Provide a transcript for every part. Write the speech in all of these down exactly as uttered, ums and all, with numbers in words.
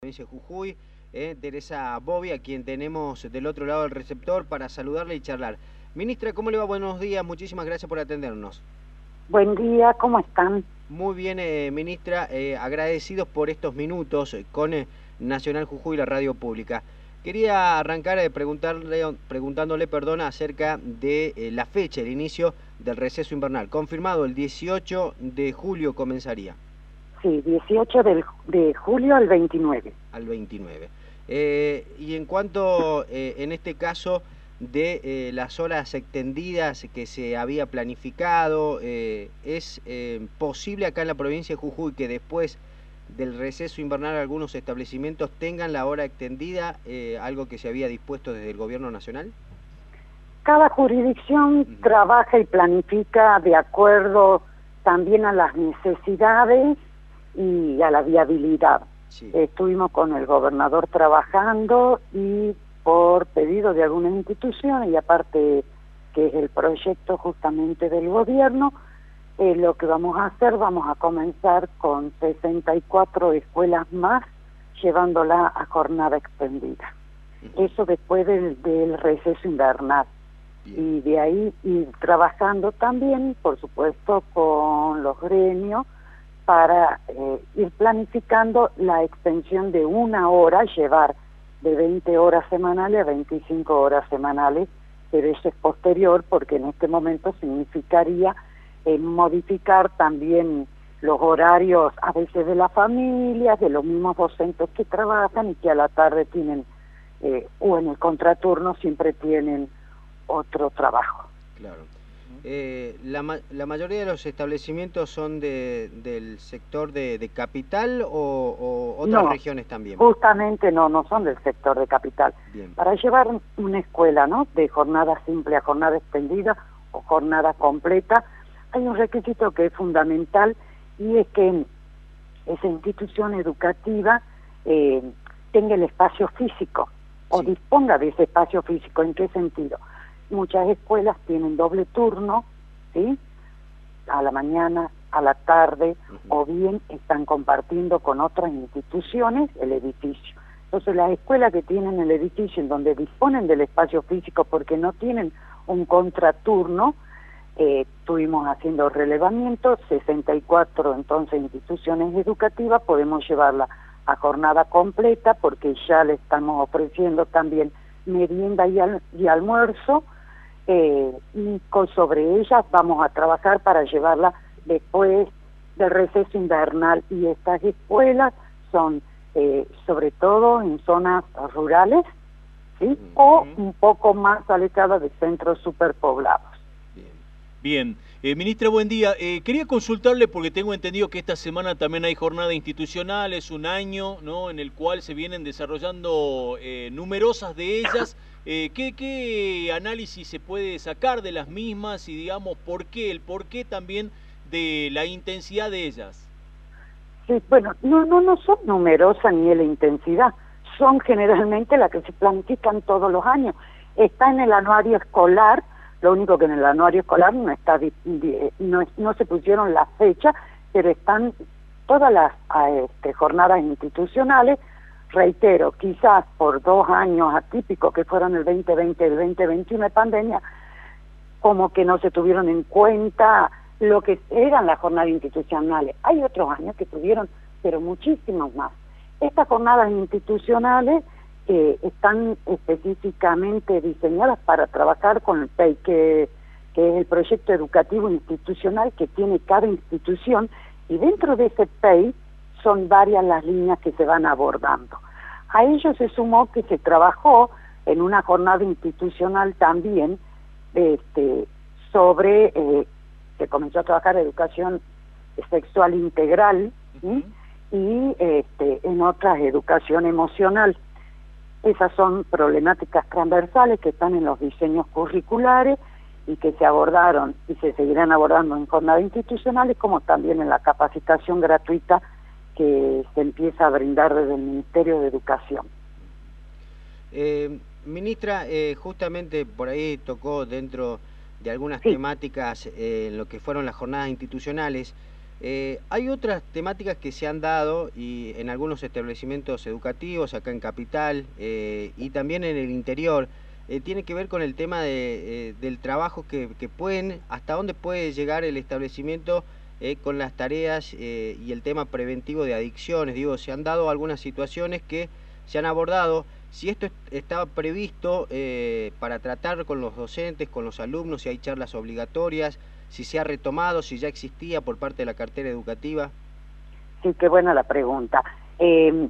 provincia de Jujuy, eh, Teresa Bobby, a quien tenemos del otro lado del receptor para saludarle y charlar. Ministra, ¿cómo le va? Buenos días, muchísimas gracias por atendernos. Buen día, ¿cómo están? Muy bien, eh, ministra, eh, agradecidos por estos minutos con eh, Nacional Jujuy, la radio pública. Quería arrancar eh, preguntarle, preguntándole perdón, acerca de eh, la fecha, el inicio del receso invernal. Confirmado, el dieciocho de julio comenzaría. Sí, dieciocho de julio al veintinueve. Al veintinueve. Eh, y en cuanto, eh, en este caso, de eh, las horas extendidas que se había planificado, eh, ¿es eh, posible acá en la provincia de Jujuy que después del receso invernal algunos establecimientos tengan la hora extendida, eh, algo que se había dispuesto desde el gobierno nacional? Cada jurisdicción uh-huh. trabaja y planifica de acuerdo también a las necesidades y a la viabilidad. Sí. Estuvimos con el gobernador trabajando y por pedido de algunas instituciones y aparte que es el proyecto justamente del gobierno, eh, lo que vamos a hacer, vamos a comenzar con sesenta y cuatro escuelas más, llevándola a jornada extendida. Uh-huh. Eso después del, del receso invernal. Bien. Y de ahí ir trabajando también, por supuesto, con los gremios, para eh, ir planificando la extensión de una hora, llevar de veinte horas semanales a veinticinco horas semanales, pero eso es posterior porque en este momento significaría eh, modificar también los horarios a veces de las familias, de los mismos docentes que trabajan y que a la tarde tienen, eh, o en el contraturno siempre tienen otro trabajo. Claro. Eh, la, ma la mayoría de los establecimientos son de, del sector de, de capital o, o otras no, regiones también. Justamente no, no son del sector de capital. Bien. Para llevar una escuela, ¿no?, de jornada simple a jornada extendida o jornada completa, hay un requisito que es fundamental y es que esa institución educativa eh, tenga el espacio físico o sí. disponga de ese espacio físico. ¿En qué sentido? Muchas escuelas tienen doble turno, ¿sí?, a la mañana, a la tarde, uh-huh. o bien están compartiendo con otras instituciones el edificio. Entonces las escuelas que tienen el edificio en donde disponen del espacio físico porque no tienen un contraturno, eh, estuvimos haciendo relevamiento, sesenta y cuatro entonces instituciones educativas, podemos llevarla a jornada completa porque ya le estamos ofreciendo también merienda y, al, y almuerzo, eh, y con, sobre ellas vamos a trabajar para llevarla después del receso invernal. Y estas escuelas son eh, sobre todo en zonas rurales, ¿sí? Uh-huh. O un poco más alejadas de centros superpoblados. Bien, Bien. Eh, ministra, buen día. Eh, quería consultarle porque tengo entendido que esta semana también hay jornada institucional, es un año, ¿no?, en el cual se vienen desarrollando eh, numerosas de ellas. Eh, ¿qué, ¿Qué análisis se puede sacar de las mismas y, digamos, por qué, el por qué también de la intensidad de ellas? Sí, bueno, no, no, no son numerosas ni de la intensidad, son generalmente las que se planifican todos los años. Está en el anuario escolar. Lo único que en el anuario escolar no está no, no se pusieron las fechas, pero están todas las este, jornadas institucionales. Reitero, quizás por dos años atípicos que fueron el veinte veinte y el veinte veintiuno de pandemia, como que no se tuvieron en cuenta lo que eran las jornadas institucionales. Hay otros años que tuvieron, pero muchísimos más. Estas jornadas institucionales que están específicamente diseñadas para trabajar con el P E I, que, que es el proyecto educativo institucional que tiene cada institución, y dentro de ese P E I son varias las líneas que se van abordando. A ello se sumó que se trabajó en una jornada institucional también este, sobre, eh, se comenzó a trabajar educación sexual integral, ¿sí? y este, en otras educación emocional. Esas son problemáticas transversales que están en los diseños curriculares y que se abordaron y se seguirán abordando en jornadas institucionales, como también en la capacitación gratuita que se empieza a brindar desde el Ministerio de Educación. Eh, ministra, eh, justamente por ahí tocó dentro de algunas sí. temáticas eh, en lo que fueron las jornadas institucionales. Eh, hay otras temáticas que se han dado y en algunos establecimientos educativos acá en Capital eh, y también en el interior. Eh, tiene que ver con el tema de, eh, del trabajo que, que pueden, hasta dónde puede llegar el establecimiento eh, con las tareas eh, y el tema preventivo de adicciones. Digo, se han dado algunas situaciones que se han abordado. Si esto estaba previsto eh, para tratar con los docentes, con los alumnos, si hay charlas obligatorias, si se ha retomado, si ya existía por parte de la cartera educativa. Sí, qué buena la pregunta. Eh,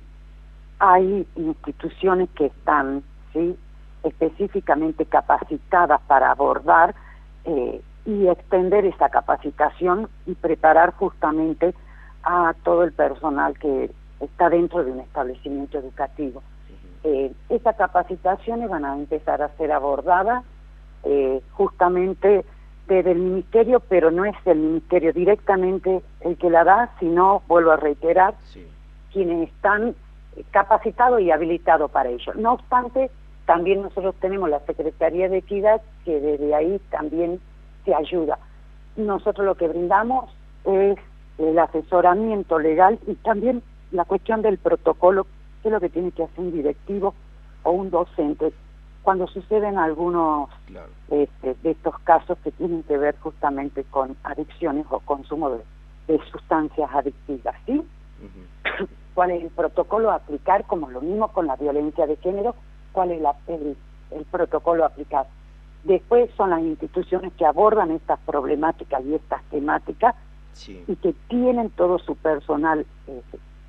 hay instituciones que están, ¿sí?, específicamente capacitadas para abordar eh, y extender esa capacitación y preparar justamente a todo el personal que está dentro de un establecimiento educativo. Eh, estas capacitaciones van a empezar a ser abordadas eh, justamente desde el ministerio, pero no es el ministerio directamente el que la da, sino, vuelvo a reiterar, sí, quienes están capacitados y habilitados para ello. No obstante, también nosotros tenemos la Secretaría de Equidad, que desde ahí también se ayuda. Nosotros lo que brindamos es el asesoramiento legal y también la cuestión del protocolo, que es lo que tiene que hacer un directivo o un docente cuando suceden algunos claro. este, de estos casos que tienen que ver justamente con adicciones o consumo de, de sustancias adictivas, ¿sí? Uh-huh. ¿Cuál es el protocolo a aplicar? Como lo mismo con la violencia de género, ¿cuál es la, el, el protocolo a aplicar? Después son las instituciones que abordan estas problemáticas y estas temáticas sí. y que tienen todo su personal eh,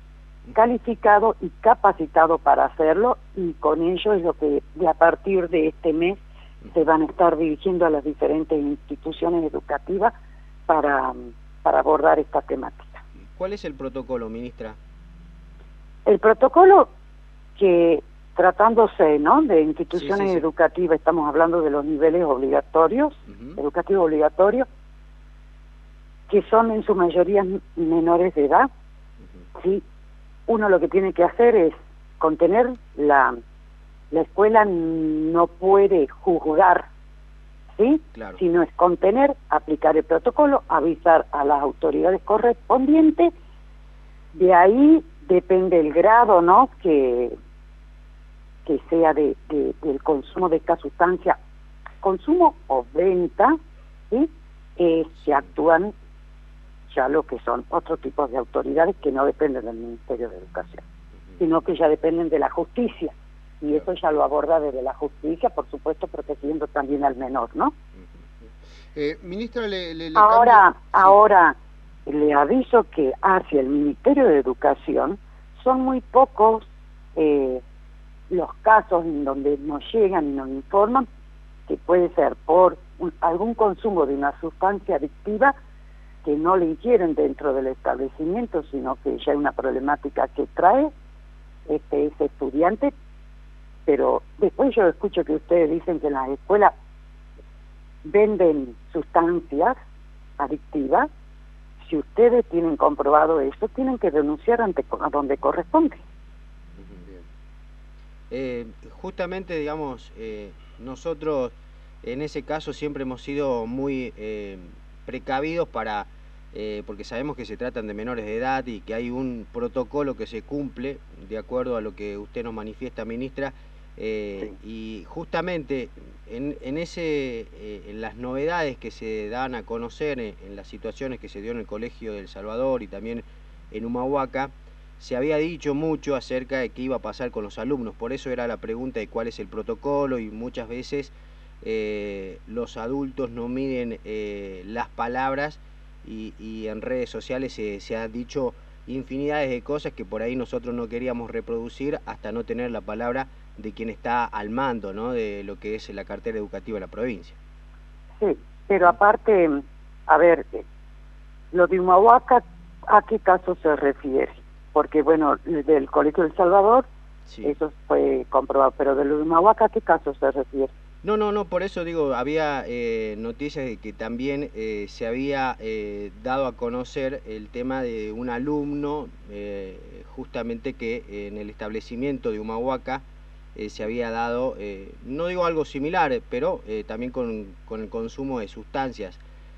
calificado y capacitado para hacerlo, y con ello es lo que de a partir de este mes se van a estar dirigiendo a las diferentes instituciones educativas para, para abordar esta temática. ¿Cuál es el protocolo, ministra? El protocolo, que tratándose, ¿no?, de instituciones sí, sí, sí. educativas, estamos hablando de los niveles obligatorios, uh-huh. educativos obligatorios, que son en su mayoría menores de edad, uh-huh. ¿sí? Uno lo que tiene que hacer es contener, la, la escuela no puede juzgar, ¿sí? Claro. Sino es contener, aplicar el protocolo, avisar a las autoridades correspondientes, de ahí depende el grado, ¿no?, que, que sea de, de, del consumo de esta sustancia, consumo o venta, ¿sí? Eh, se actúan ya lo que son otros tipos de autoridades que no dependen del Ministerio de Educación, uh-huh. sino que ya dependen de la justicia, y eso ya lo aborda desde la justicia, por supuesto protegiendo también al menor, ¿no? Uh-huh. eh, ministra, le, le, le ahora, cambio... ahora sí. Le aviso que hacia el Ministerio de Educación son muy pocos eh, los casos en donde nos llegan y nos informan que puede ser por un, algún consumo de una sustancia adictiva que no le ingieren dentro del establecimiento, sino que ya hay una problemática que trae este ese estudiante. Pero después yo escucho que ustedes dicen que en las escuelas venden sustancias adictivas. Si ustedes tienen comprobado eso, tienen que denunciar ante a donde corresponde. Eh, justamente, digamos, eh, nosotros en ese caso siempre hemos sido muy eh, precavidos para, eh, porque sabemos que se tratan de menores de edad y que hay un protocolo que se cumple de acuerdo a lo que usted nos manifiesta, ministra, eh, sí. y justamente en, en, ese, eh, en las novedades que se dan a conocer en, en las situaciones que se dio en el Colegio de El Salvador y también en Humahuaca, se había dicho mucho acerca de qué iba a pasar con los alumnos, por eso era la pregunta de cuál es el protocolo, y muchas veces eh, los adultos no miden eh, las palabras y, y en redes sociales se, se han dicho infinidades de cosas que por ahí nosotros no queríamos reproducir hasta no tener la palabra de quien está al mando, ¿no?, de lo que es la cartera educativa de la provincia. Sí, pero aparte, a ver, lo de Humahuaca, ¿a qué caso se refiere? Porque, bueno, del Colegio del Salvador, sí. eso fue comprobado, pero de lo de Humahuaca, ¿a qué caso se refiere? No, no, no, por eso digo, había eh, noticias de que también eh, se había eh, dado a conocer el tema de un alumno, eh, justamente que eh, en el establecimiento de Humahuaca eh, se había dado, eh, no digo algo similar, pero eh, también con, con el consumo de sustancias.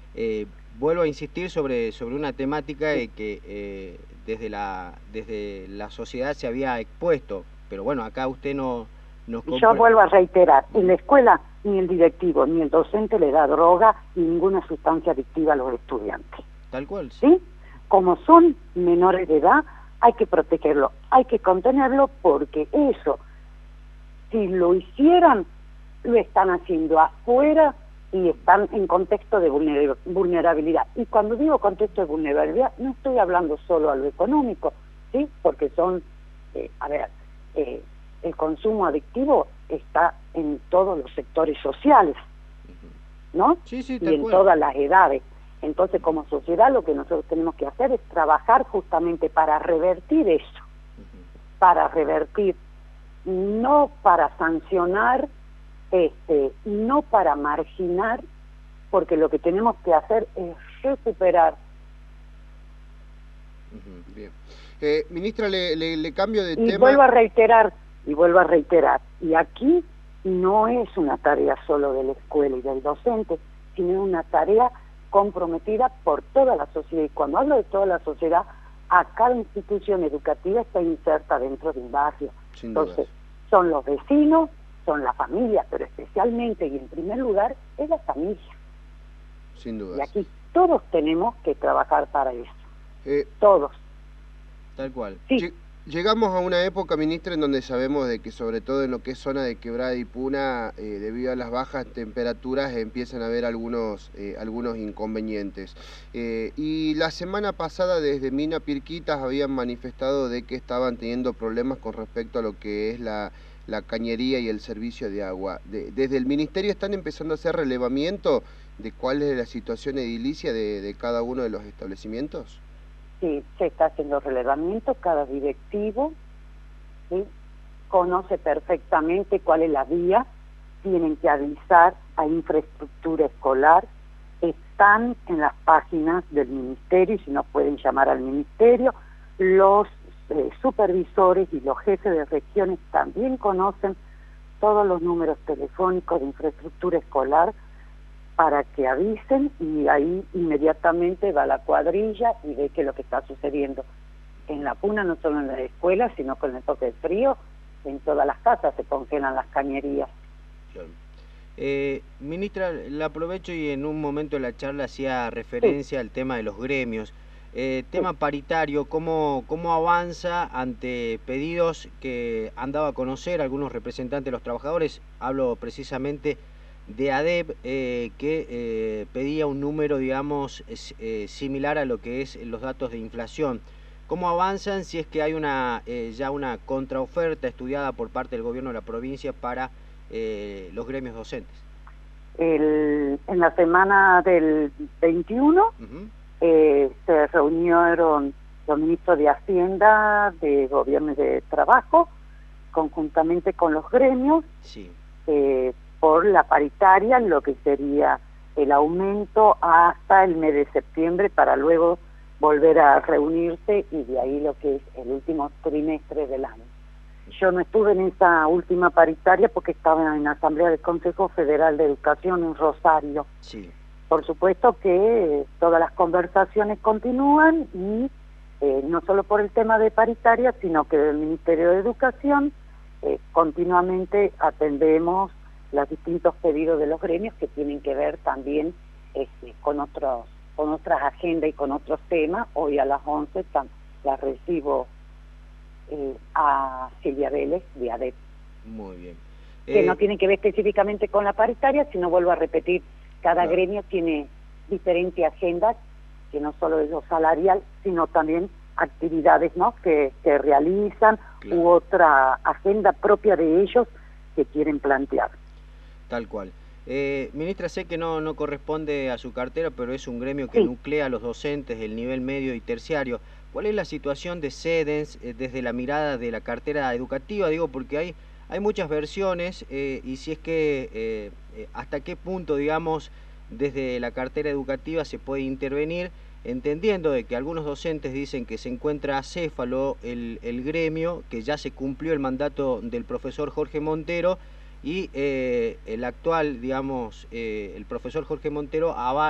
Eh, vuelvo a insistir sobre, sobre una temática eh, que eh, desde, la, desde la sociedad se había expuesto, pero bueno, acá usted no nos compre... Yo vuelvo a reiterar, en la escuela ni el directivo ni el docente le da droga ni ninguna sustancia adictiva a los estudiantes. Tal cual. ¿Sí? Como son menores de edad, hay que protegerlo, hay que contenerlo, porque eso, si lo hicieran, lo están haciendo afuera y están en contexto de vulnerabilidad. Y cuando digo contexto de vulnerabilidad, no estoy hablando solo a lo económico, ¿sí? Porque son, eh, a ver, eh, el consumo adictivo está en todos los sectores sociales, ¿no? Sí, sí, y en cual. todas las edades. Entonces, como sociedad, lo que nosotros tenemos que hacer es trabajar justamente para revertir eso, uh-huh. para revertir, no para sancionar, este, no para marginar, porque lo que tenemos que hacer es recuperar. Uh-huh. Bien. Eh, ministra, le, le, le cambio de y tema. Y vuelvo a reiterar, y vuelvo a reiterar, y aquí no es una tarea solo de la escuela y del docente, sino una tarea comprometida por toda la sociedad. Y cuando hablo de toda la sociedad, a cada institución educativa está inserta dentro de un barrio. Sin Entonces, dudas. Son los vecinos, son las familias, pero especialmente y en primer lugar es la familia. Sin duda. Y aquí todos tenemos que trabajar para eso. Eh, todos. Tal cual. Sí. Llegamos a una época, ministra, en donde sabemos de que sobre todo en lo que es zona de Quebrada y Puna, eh, debido a las bajas temperaturas, empiezan a haber algunos, eh, algunos inconvenientes. Eh, y la semana pasada desde Mina Pirquitas habían manifestado de que estaban teniendo problemas con respecto a lo que es la, la cañería y el servicio de agua. De, desde el ministerio están empezando a hacer relevamiento de cuál es la situación edilicia de, de cada uno de los establecimientos. Sí, se está haciendo relevamiento, cada directivo, ¿sí?, conoce perfectamente cuál es la vía, tienen que avisar a infraestructura escolar, están en las páginas del ministerio, y si no pueden llamar al ministerio, los eh, supervisores y los jefes de regiones también conocen todos los números telefónicos de infraestructura escolar, para que avisen, y ahí inmediatamente va la cuadrilla y ve que lo que está sucediendo en la Puna, no solo en la escuela, sino con el toque de frío, en todas las casas se congelan las cañerías. Eh, ministra, la aprovecho y en un momento de la charla hacía referencia sí. al tema de los gremios. Eh, tema sí. paritario, ¿cómo, ¿cómo avanza ante pedidos que han dado a conocer algunos representantes de los trabajadores? Hablo precisamente de ADEP, eh, que eh, pedía un número, digamos, es, eh, similar a lo que es los datos de inflación. ¿Cómo avanzan si es que hay una eh, ya una contraoferta estudiada por parte del gobierno de la provincia para eh, los gremios docentes? El, en la semana del veintiuno uh-huh. eh, se reunieron los ministros de Hacienda, de Gobierno y de Trabajo, conjuntamente con los gremios, sí. eh, por la paritaria, lo que sería el aumento hasta el mes de septiembre, para luego volver a reunirse, y de ahí lo que es el último trimestre del año. Yo no estuve en esa última paritaria porque estaba en la Asamblea del Consejo Federal de Educación en Rosario. Sí. Por supuesto que eh, todas las conversaciones continúan, y eh, no solo por el tema de paritaria, sino que del Ministerio de Educación eh, continuamente atendemos los distintos pedidos de los gremios que tienen que ver también este, con otros con otras agendas y con otros temas. Hoy a las once las recibo eh, a Silvia Vélez de ADEP. Muy bien. Que eh... no tienen que ver específicamente con la paritaria, sino, vuelvo a repetir, cada claro. gremio tiene diferentes agendas, que no solo es lo salarial, sino también actividades, ¿no?, que, que realizan, claro. u otra agenda propia de ellos que quieren plantear. Tal cual. Eh, ministra, sé que no, no corresponde a su cartera, pero es un gremio que sí. nuclea a los docentes del nivel medio y terciario. ¿Cuál es la situación de Cedens eh, desde la mirada de la cartera educativa? Digo, porque hay, hay muchas versiones eh, y si es que eh, eh, hasta qué punto, digamos, desde la cartera educativa se puede intervenir, entendiendo de que algunos docentes dicen que se encuentra acéfalo el, el gremio, que ya se cumplió el mandato del profesor Jorge Montero, y eh, el actual, digamos, eh, el profesor Jorge Montero avala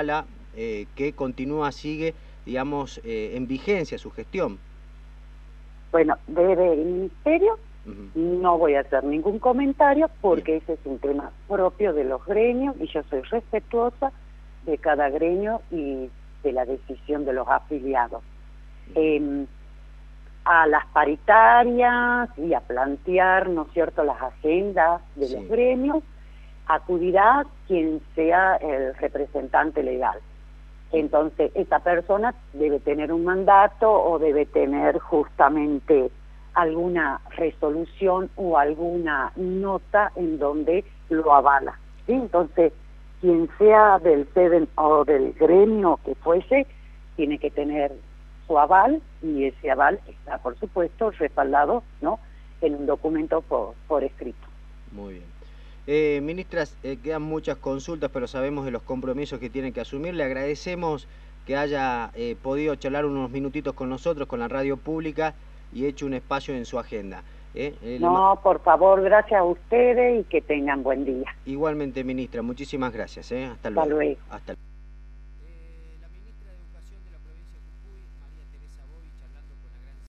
eh, que continúa, sigue, digamos, eh, en vigencia su gestión. Bueno, desde el Ministerio Uh-huh. no voy a hacer ningún comentario porque Bien. ese es un tema propio de los gremios y yo soy respetuosa de cada gremio y de la decisión de los afiliados. Uh-huh. Eh, a las paritarias y a plantear, ¿no es cierto?, las agendas de Sí. los gremios, acudirá quien sea el representante legal. Entonces, esa persona debe tener un mandato o debe tener justamente alguna resolución o alguna nota en donde lo avala, ¿sí? Entonces, quien sea del SEDEN o del gremio que fuese, tiene que tener su aval, y ese aval está, por supuesto, respaldado, ¿no?, en un documento por, por escrito. Muy bien. Eh, ministras, eh, quedan muchas consultas, pero sabemos de los compromisos que tienen que asumir. Le agradecemos que haya eh, podido charlar unos minutitos con nosotros, con la radio pública, y hecho un espacio en su agenda. ¿eh? Eh, No, por favor, gracias a ustedes y que tengan buen día. Igualmente, ministra, muchísimas gracias. ¿eh? Hasta Hasta luego. luego. Hasta luego.